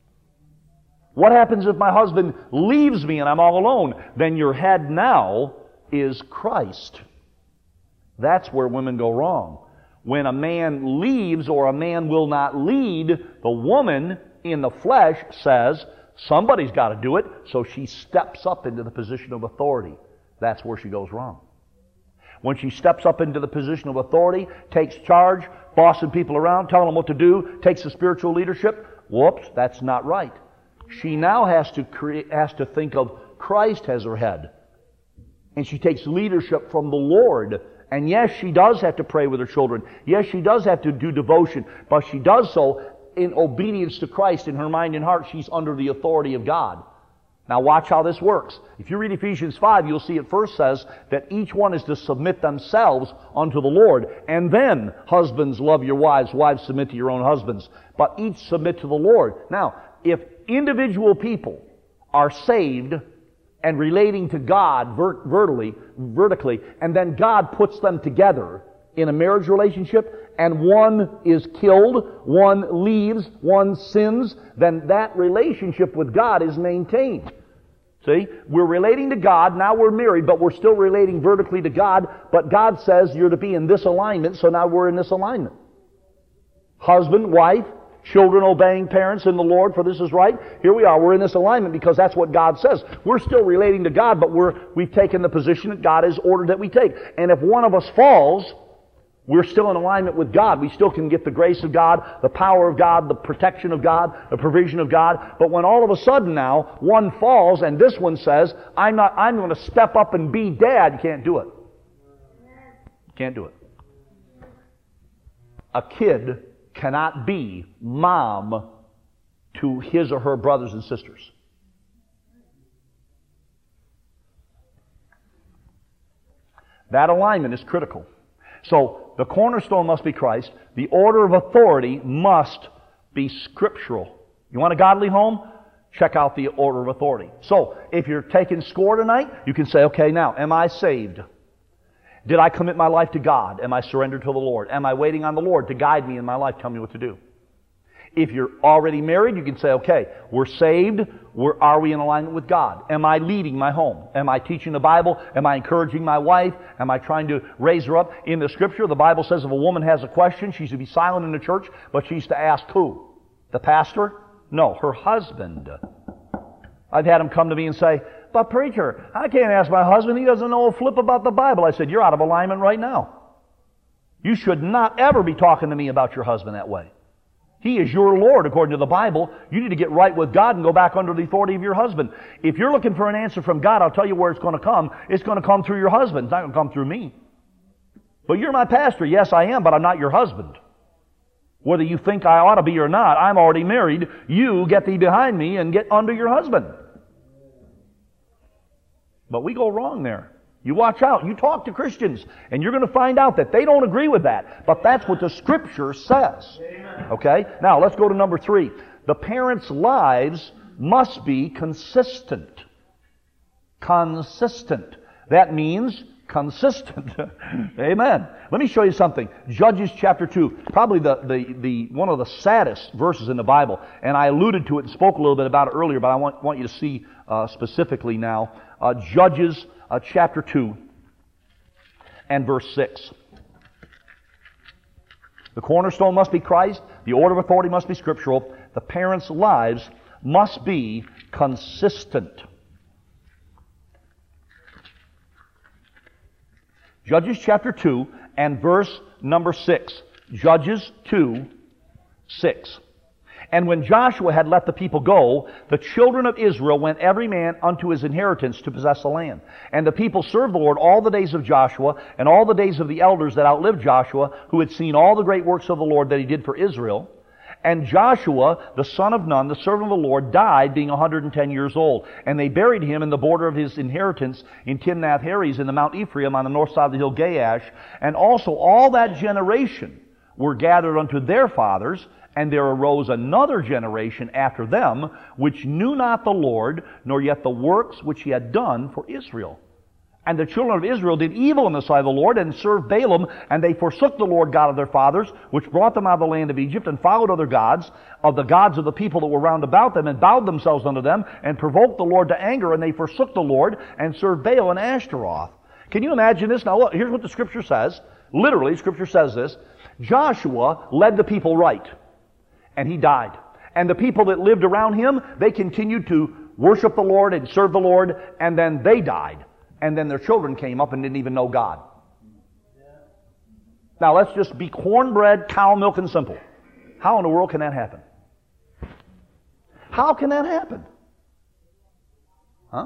What happens if my husband leaves me and I'm all alone? Then your head now is Christ. That's where women go wrong. When a man leaves or a man will not lead, the woman in the flesh says, somebody's got to do it, so she steps up into the position of authority. That's where she goes wrong. When she steps up into the position of authority, takes charge, bossing people around, telling them what to do, takes the spiritual leadership, whoops, that's not right. She now has to create, has to think of Christ as her head. And she takes leadership from the Lord. And yes, she does have to pray with her children. Yes, she does have to do devotion. But she does so in obedience to Christ in her mind and heart. She's under the authority of God. Now watch how this works. If you read Ephesians five, you'll see it first says that each one is to submit themselves unto the Lord. And then, husbands, love your wives. Wives, submit to your own husbands. But each submit to the Lord. Now, if individual people are saved and relating to God vert- vertically, vertically, and then God puts them together in a marriage relationship, and one is killed, one leaves, one sins, then that relationship with God is maintained. See? We're relating to God, now we're married, but we're still relating vertically to God, but God says you're to be in this alignment, so now we're in this alignment. Husband, wife, children obeying parents in the Lord, for this is right. Here we are. We're in this alignment because that's what God says. We're still relating to God, but we're, we've taken the position that God has ordered that we take. And if one of us falls, we're still in alignment with God. We still can get the grace of God, the power of God, the protection of God, the provision of God. But when all of a sudden now, one falls and this one says, I'm not, I'm going to step up and be dad, you can't do it. You can't do it. A kid cannot be mom to his or her brothers and sisters. That alignment is critical. So, the cornerstone must be Christ. The order of authority must be scriptural. You want a godly home? Check out the order of authority. So, if you're taking score tonight, you can say, okay, now, am I saved? Did I commit my life to God? Am I surrendered to the Lord? Am I waiting on the Lord to guide me in my life, tell me what to do? If you're already married, you can say, okay, we're saved. We're, are we in alignment with God? Am I leading my home? Am I teaching the Bible? Am I encouraging my wife? Am I trying to raise her up? In the Scripture, the Bible says if a woman has a question, she's to be silent in the church, but she's to ask who? The pastor? No, her husband. I've had him come to me and say, but preacher, I can't ask my husband. He doesn't know a flip about the Bible. I said, you're out of alignment right now. You should not ever be talking to me about your husband that way. He is your Lord according to the Bible. You need to get right with God and go back under the authority of your husband. If you're looking for an answer from God, I'll tell you where it's going to come. It's going to come through your husband. It's not going to come through me. But you're my pastor. Yes, I am, but I'm not your husband. Whether you think I ought to be or not, I'm already married. You get thee behind me and get under your husband. But we go wrong there. You watch out. You talk to Christians, and you're going to find out that they don't agree with that. But that's what the Scripture says. Okay? Now, let's go to number three. The parents' lives must be consistent. Consistent. That means consistent. Amen. Let me show you something. Judges chapter two. Probably the, the, the one of the saddest verses in the Bible. And I alluded to it and spoke a little bit about it earlier, but I want, want you to see uh, specifically now. Uh, Judges uh, chapter two and verse six. The cornerstone must be Christ. The order of authority must be scriptural. The parents' lives must be consistent. Judges chapter two and verse number six. Judges two, six. And when Joshua had let the people go, the children of Israel went every man unto his inheritance to possess the land. And the people served the Lord all the days of Joshua, and all the days of the elders that outlived Joshua, who had seen all the great works of the Lord that he did for Israel. And Joshua, the son of Nun, the servant of the Lord, died being one hundred ten years old. And they buried him in the border of his inheritance in Timnath-Heres in the Mount Ephraim on the north side of the hill Gaash. And also all that generation were gathered unto their fathers, and there arose another generation after them, which knew not the Lord, nor yet the works which he had done for Israel. And the children of Israel did evil in the sight of the Lord, and served Balaam, and they forsook the Lord God of their fathers, which brought them out of the land of Egypt, and followed other gods, of the gods of the people that were round about them, and bowed themselves unto them, and provoked the Lord to anger, and they forsook the Lord, and served Baal and Ashtaroth. Can you imagine this? Now look, here's what the Scripture says. Literally, Scripture says this. Joshua led the people right, and he died. And the people that lived around him, they continued to worship the Lord and serve the Lord, and then they died. And then their children came up and didn't even know God. Now let's just be cornbread, cow milk, and simple. How in the world can that happen? How can that happen? Huh?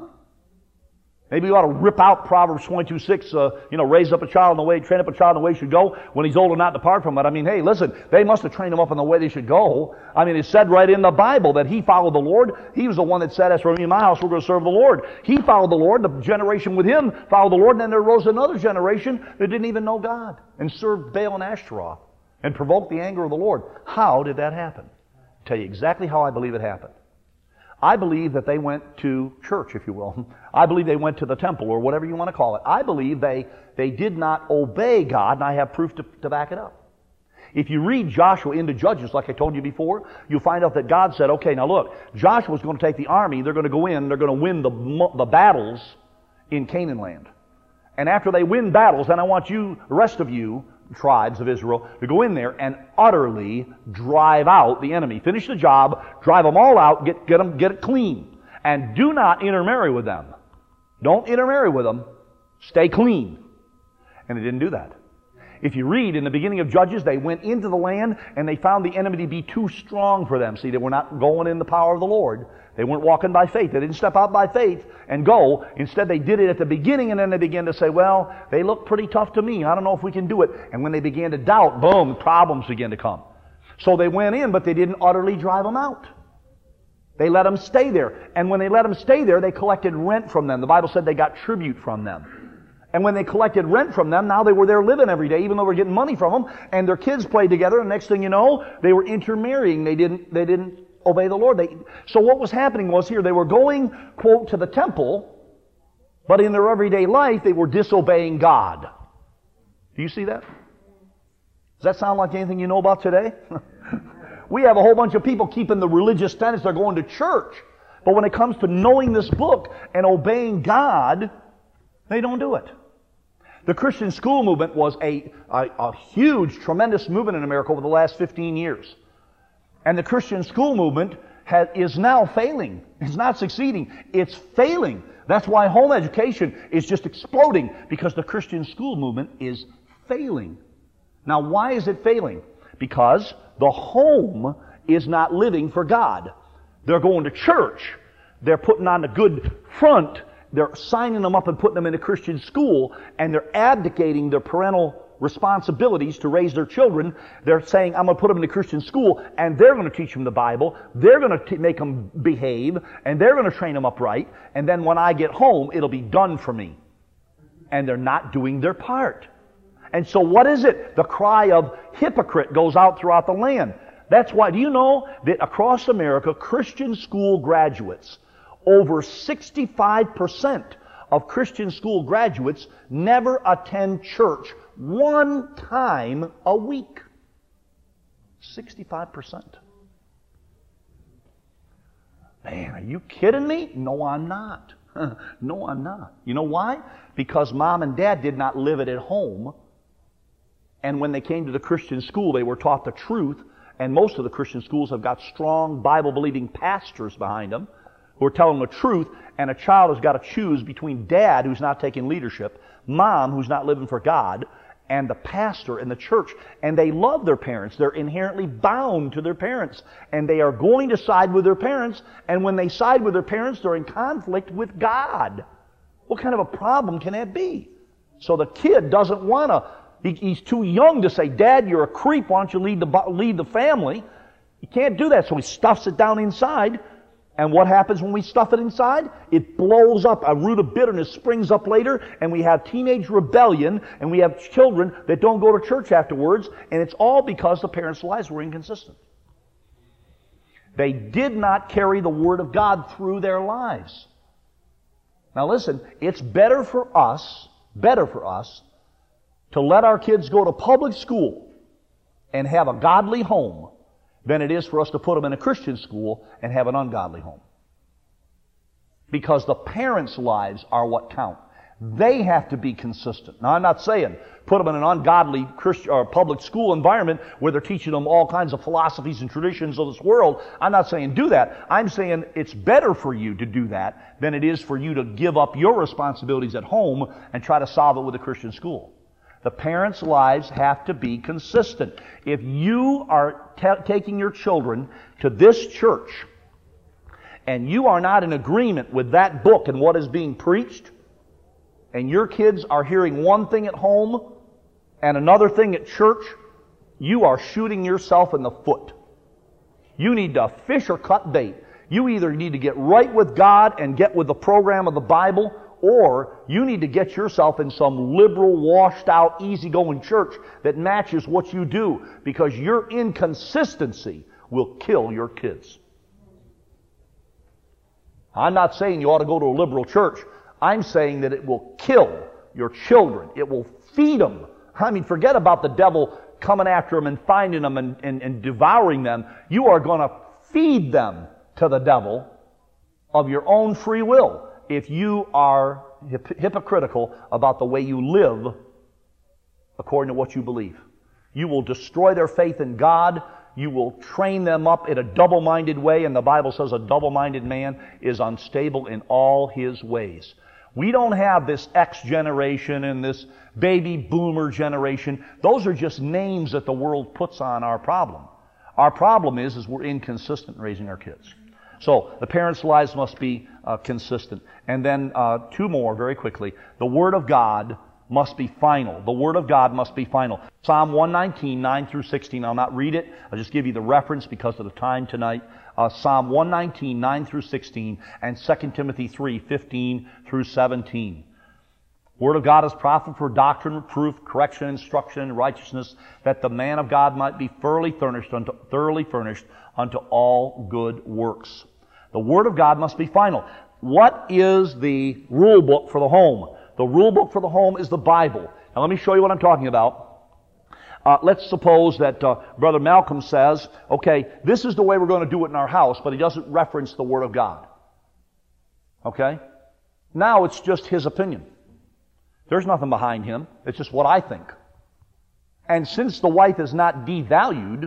Maybe you ought to rip out Proverbs twenty-two six, uh, you know, raise up a child in the way, train up a child in the way he should go. When he's old and not depart from it. I mean, hey, listen, they must have trained him up in the way they should go. I mean, it's said right in the Bible that he followed the Lord. He was the one that said, as for me and my house, we're going to serve the Lord. He followed the Lord. The generation with him followed the Lord. And then there arose another generation that didn't even know God and served Baal and Ashtaroth and provoked the anger of the Lord. How did that happen? I'll tell you exactly how I believe it happened. I believe that they went to church, if you will. I believe they went to the temple, or whatever you want to call it. I believe they, they did not obey God, and I have proof to, to back it up. If you read Joshua into Judges, like I told you before, you'll find out that God said, okay, now look, Joshua's going to take the army, they're going to go in, they're going to win the, the battles in Canaan land. And after they win battles, then I want you, the rest of you, tribes of Israel, to go in there and utterly drive out the enemy. Finish the job, drive them all out, get, get them, get it clean. And do not intermarry with them. Don't intermarry with them. Stay clean. And they didn't do that. If you read in the beginning of Judges, they went into the land and they found the enemy to be too strong for them. See, they were not going in the power of the Lord. They weren't walking by faith. They didn't step out by faith and go. Instead, they did it at the beginning, and then they began to say, well, they look pretty tough to me. I don't know if we can do it. And when they began to doubt, boom, problems began to come. So they went in, but they didn't utterly drive them out. They let them stay there. And when they let them stay there, they collected rent from them. The Bible said they got tribute from them. And when they collected rent from them, now they were there living every day, even though they were getting money from them. And their kids played together, and next thing you know, they were intermarrying. They didn't, they didn't obey the Lord. They, so what was happening was here, they were going, quote, to the temple, but in their everyday life, they were disobeying God. Do you see that? Does that sound like anything you know about today? We have a whole bunch of people keeping the religious tenets. They're going to church. But when it comes to knowing this book and obeying God, they don't do it. The Christian school movement was a, a, a huge, tremendous movement in America over the last fifteen years. And the Christian school movement has, is now failing. It's not succeeding. It's failing. That's why home education is just exploding, because the Christian school movement is failing. Now, why is it failing? Because the home is not living for God. They're going to church. They're putting on a good front. They're signing them up and putting them in a Christian school, and they're abdicating their parental responsibilities to raise their children. They're saying, I'm going to put them in a Christian school, and they're going to teach them the Bible. They're going to t- make them behave, and they're going to train them upright. And then when I get home, it'll be done for me. And they're not doing their part. And so what is it? The cry of hypocrite goes out throughout the land. That's why, do you know that across America, Christian school graduates, over sixty-five percent of Christian school graduates never attend church one time a week. sixty-five percent. Man, are you kidding me? No, I'm not. No, I'm not. You know why? Because mom and dad did not live it at home. And when they came to the Christian school, they were taught the truth. And most of the Christian schools have got strong Bible-believing pastors behind them who are telling the truth. And a child has got to choose between dad, who's not taking leadership, mom, who's not living for God, and the pastor in the church. And they love their parents. They're inherently bound to their parents. And they are going to side with their parents. And when they side with their parents, they're in conflict with God. What kind of a problem can that be? So the kid doesn't want to, he, he's too young to say, Dad, you're a creep. Why don't you lead the, lead the family? You can't do that, so he stuffs it down inside. And what happens when we stuff it inside? It blows up. A root of bitterness springs up later, and we have teenage rebellion, and we have children that don't go to church afterwards, and it's all because the parents' lives were inconsistent. They did not carry the Word of God through their lives. Now listen, it's better for us, better for us, to let our kids go to public school and have a godly home than it is for us to put them in a Christian school and have an ungodly home. Because the parents' lives are what count. They have to be consistent. Now, I'm not saying put them in an ungodly Christian or public school environment where they're teaching them all kinds of philosophies and traditions of this world. I'm not saying do that. I'm saying it's better for you to do that than it is for you to give up your responsibilities at home and try to solve it with a Christian school. The parents' lives have to be consistent. If you are t- taking your children to this church and you are not in agreement with that book and what is being preached, and your kids are hearing one thing at home and another thing at church, you are shooting yourself in the foot. You need to fish or cut bait. You either need to get right with God and get with the program of the Bible, or you need to get yourself in some liberal, washed-out, easygoing church that matches what you do, because your inconsistency will kill your kids. I'm not saying you ought to go to a liberal church. I'm saying that it will kill your children. It will feed them. I mean, forget about the devil coming after them and finding them and, and, and devouring them. You are going to feed them to the devil of your own free will if you are hip- hypocritical about the way you live according to what you believe. You will destroy their faith in God. You will train them up in a double-minded way, and the Bible says a double-minded man is unstable in all his ways. We don't have this X generation and this baby boomer generation. Those are just names that the world puts on our problem. Our problem is, is we're inconsistent in raising our kids. So the parents' lives must be uh, consistent. And then uh, two more very quickly. The Word of God must be final. The Word of God must be final. Psalm one nineteen, nine through sixteen. I'll not read it. I'll just give you the reference because of the time tonight. Uh, Psalm one nineteen, nine through sixteen, and Second Timothy three, fifteen through seventeen. Word of God is profitable for doctrine, reproof, correction, instruction, and righteousness, that the man of God might be thoroughly furnished unto, thoroughly furnished unto all good works. The Word of God must be final. What is the rule book for the home? The rule book for the home is the Bible. Now let me show you what I'm talking about. Uh, let's suppose that uh, Brother Malcolm says, okay, this is the way we're going to do it in our house, but he doesn't reference the Word of God. Okay? Now it's just his opinion. There's nothing behind him. It's just what I think. And since the wife is not devalued,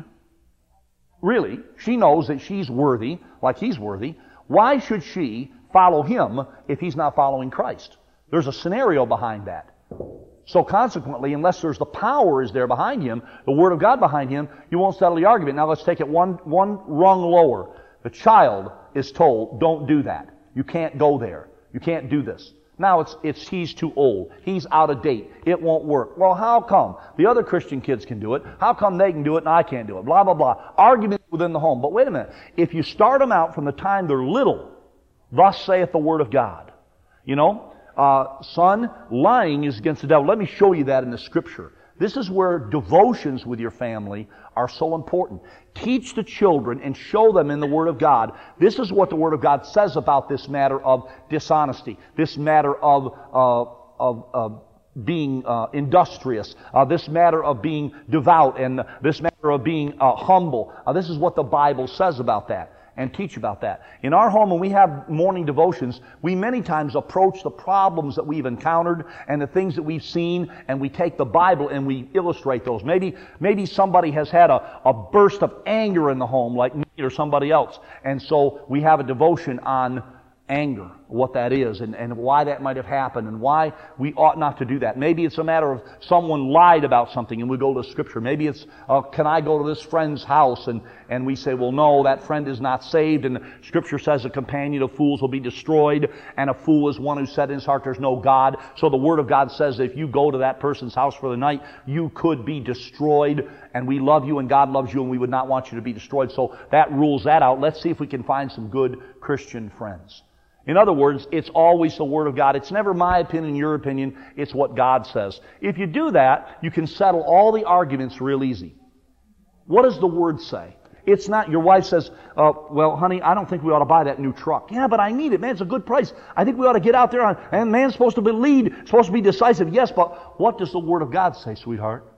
really, she knows that she's worthy, like he's worthy, why should she follow him if he's not following Christ? There's a scenario behind that. So consequently, unless there's the power is there behind him, the Word of God behind him, you won't settle the argument. Now let's take it one, one rung lower. The child is told, don't do that. You can't go there. You can't do this. Now it's, it's he's too old. He's out of date. It won't work. Well, how come? The other Christian kids can do it. How come they can do it and I can't do it? Blah, blah, blah. Argument within the home. But wait a minute. If you start them out from the time they're little, thus saith the Word of God. You know, uh, son, lying is against the devil. Let me show you that in the Scripture. This is where devotions with your family are so important. Teach the children and show them in the Word of God. This is what the Word of God says about this matter of dishonesty, this matter of uh, of uh, being uh, industrious, uh, this matter of being devout, and this matter of being uh, humble. Uh, this is what the Bible says about that. And teach about that. In our home, when we have morning devotions, we many times approach the problems that we've encountered and the things that we've seen, and we take the Bible and we illustrate those. Maybe maybe somebody has had a, a burst of anger in the home, like me or somebody else, and so we have a devotion on anger. what that is and, and why that might have happened and why we ought not to do that. Maybe it's a matter of someone lied about something and we go to Scripture. Maybe it's, uh, can I go to this friend's house? And, and we say, well, no, that friend is not saved. And Scripture says a companion of fools will be destroyed, and a fool is one who said in his heart there's no God. So the Word of God says if you go to that person's house for the night, you could be destroyed. And we love you and God loves you and we would not want you to be destroyed. So that rules that out. Let's see if we can find some good Christian friends. In other words, it's always the Word of God. It's never my opinion, your opinion. It's what God says. If you do that, you can settle all the arguments real easy. What does the Word say? It's not, your wife says, uh, well, honey, I don't think we ought to buy that new truck. Yeah, but I need it, man. It's a good price. I think we ought to get out there, on, and man's supposed to be lead, supposed to be decisive. Yes, but what does the Word of God say, sweetheart?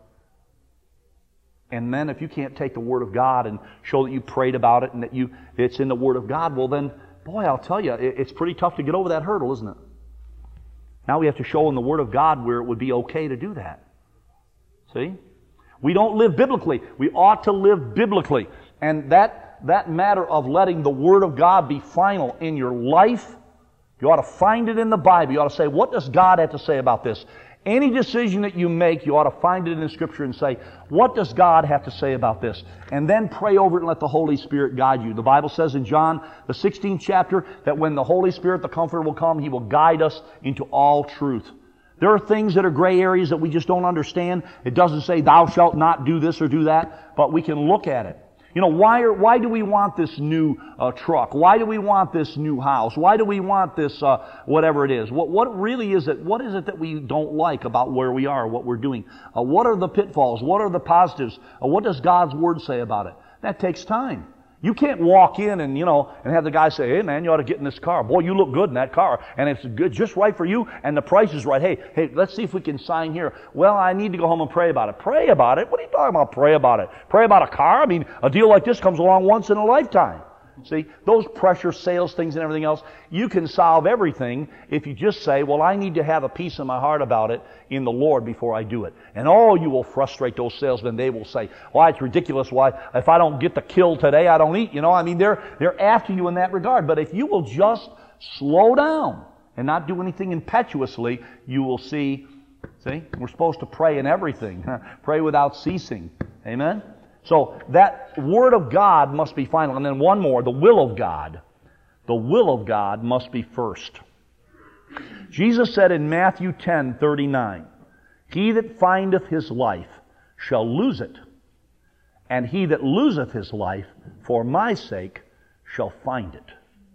And then if you can't take the Word of God and show that you prayed about it and that you it's in the Word of God, well then, boy, I'll tell you, it's pretty tough to get over that hurdle, isn't it? Now we have to show in the Word of God where it would be okay to do that. See? We don't live biblically. We ought to live biblically. And that, that matter of letting the Word of God be final in your life, you ought to find it in the Bible. You ought to say, what does God have to say about this? Any decision that you make, you ought to find it in the Scripture and say, what does God have to say about this? And then pray over it and let the Holy Spirit guide you. The Bible says in John, the sixteenth chapter, that when the Holy Spirit, the Comforter, will come, He will guide us into all truth. There are things that are gray areas that we just don't understand. It doesn't say, thou shalt not do this or do that, but we can look at it. You know, why are, why do we want this new uh, truck? Why do we want this new house? Why do we want this, uh, whatever it is? What, what really is it? What is it that we don't like about where we are, what we're doing? Uh, what are the pitfalls? What are the positives? Uh, what does God's Word say about it? That takes time. You can't walk in and, you know, and have the guy say, hey man, you ought to get in this car. Boy, you look good in that car. And it's good, just right for you, and the price is right. Hey, hey, let's see if we can sign here. Well, I need to go home and pray about it. Pray about it? What are you talking about, pray about it? Pray about a car? I mean, a deal like this comes along once in a lifetime. See, those pressure sales things and everything else, you can solve everything if you just say, well, I need to have a peace in my heart about it in the Lord before I do it. And oh, you will frustrate those salesmen. They will say, why, it's ridiculous. Why, if I don't get the kill today, I don't eat. You know, I mean, they're, they're after you in that regard. But if you will just slow down and not do anything impetuously, you will see, see, we're supposed to pray in everything. Pray without ceasing. Amen? So that Word of God must be final. And then one more, the will of God. The will of God must be first. Jesus said in Matthew ten thirty-nine, he that findeth his life shall lose it, and he that loseth his life for my sake shall find it.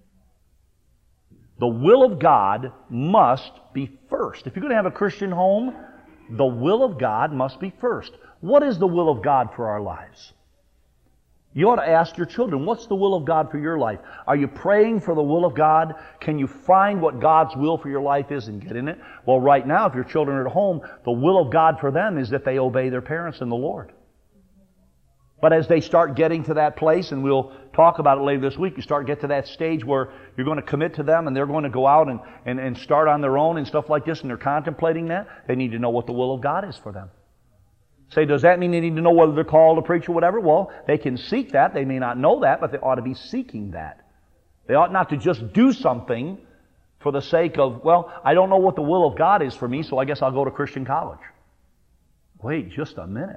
The will of God must be first. If you're going to have a Christian home, the will of God must be first. What is the will of God for our lives? You ought to ask your children, what's the will of God for your life? Are you praying for the will of God? Can you find what God's will for your life is and get in it? Well, right now, if your children are at home, the will of God for them is that they obey their parents in the Lord. But as they start getting to that place, and we'll talk about it later this week, you start to get to that stage where you're going to commit to them and they're going to go out and, and, and start on their own and stuff like this, and they're contemplating that, they need to know what the will of God is for them. Say, does that mean they need to know whether they're called to preach or whatever? Well, they can seek that. They may not know that, but they ought to be seeking that. They ought not to just do something for the sake of, well, I don't know what the will of God is for me, so I guess I'll go to Christian college. Wait just a minute.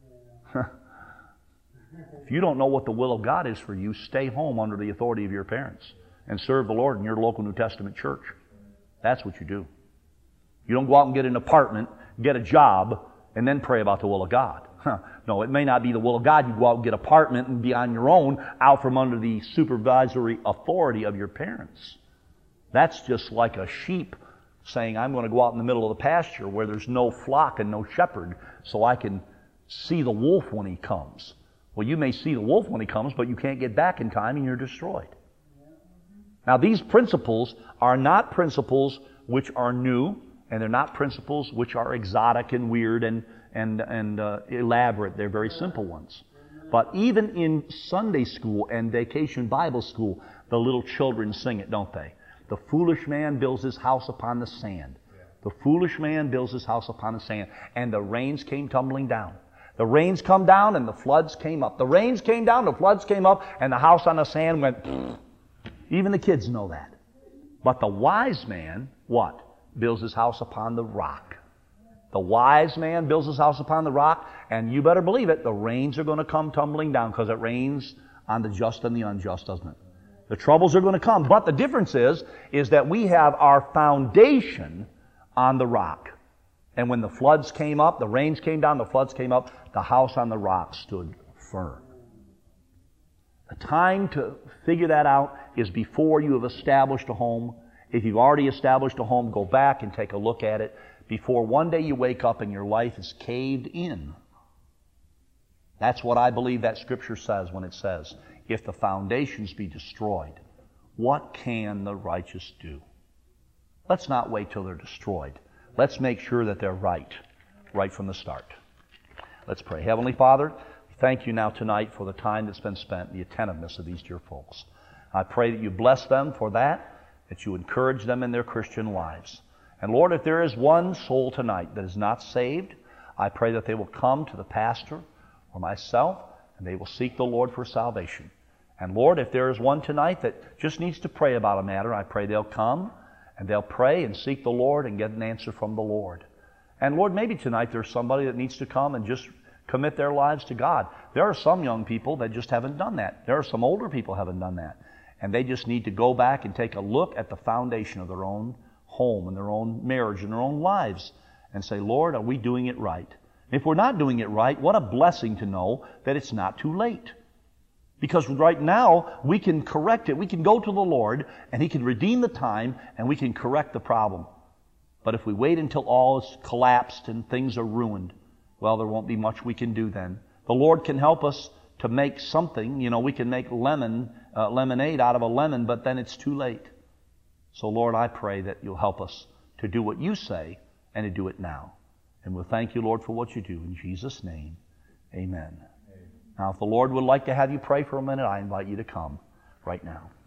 If you don't know what the will of God is for you, stay home under the authority of your parents and serve the Lord in your local New Testament church. That's what you do. You don't go out and get an apartment, get a job, and then pray about the will of God. Huh. No, it may not be the will of God. You go out and get an apartment and be on your own, out from under the supervisory authority of your parents. That's just like a sheep saying, I'm going to go out in the middle of the pasture where there's no flock and no shepherd, so I can see the wolf when he comes. Well, you may see the wolf when he comes, but you can't get back in time and you're destroyed. Now, these principles are not principles which are new, and they're not principles which are exotic and weird and, and, and uh, elaborate. They're very simple ones. But even in Sunday school and vacation Bible school, the little children sing it, don't they? The foolish man builds his house upon the sand. The foolish man builds his house upon the sand. And the rains came tumbling down. The rains come down and the floods came up. The rains came down, the floods came up, and the house on the sand went... Even the kids know that. But the wise man, what? Builds his house upon the rock. The wise man builds his house upon the rock, and you better believe it, the rains are going to come tumbling down, because it rains on the just and the unjust, doesn't it? The troubles are going to come. But the difference is, is that we have our foundation on the rock. And when the floods came up, the rains came down, the floods came up, the house on the rock stood firm. The time to figure that out is before you have established a home. If you've already established a home, go back and take a look at it before one day you wake up and your life is caved in. That's what I believe that Scripture says when it says, if the foundations be destroyed, what can the righteous do? Let's not wait till they're destroyed. Let's make sure that they're right, right from the start. Let's pray. Heavenly Father, thank you now tonight for the time that's been spent, the attentiveness of these dear folks. I pray that you bless them for that, that you encourage them in their Christian lives. And Lord, if there is one soul tonight that is not saved, I pray that they will come to the pastor or myself, and they will seek the Lord for salvation. And Lord, if there is one tonight that just needs to pray about a matter, I pray they'll come, and they'll pray and seek the Lord and get an answer from the Lord. And Lord, maybe tonight there's somebody that needs to come and just commit their lives to God. There are some young people that just haven't done that. There are some older people who haven't done that. And they just need to go back and take a look at the foundation of their own home and their own marriage and their own lives and say, Lord, are we doing it right? If we're not doing it right, what a blessing to know that it's not too late. Because right now, we can correct it. We can go to the Lord, and He can redeem the time, and we can correct the problem. But if we wait until all is collapsed and things are ruined, well, there won't be much we can do then. The Lord can help us to make something. You know, we can make lemon, uh, lemonade out of a lemon, but then it's too late. So, Lord, I pray that you'll help us to do what you say and to do it now. And we'll thank you, Lord, for what you do. In Jesus' name, amen. Amen. Now, if the Lord would like to have you pray for a minute, I invite you to come right now.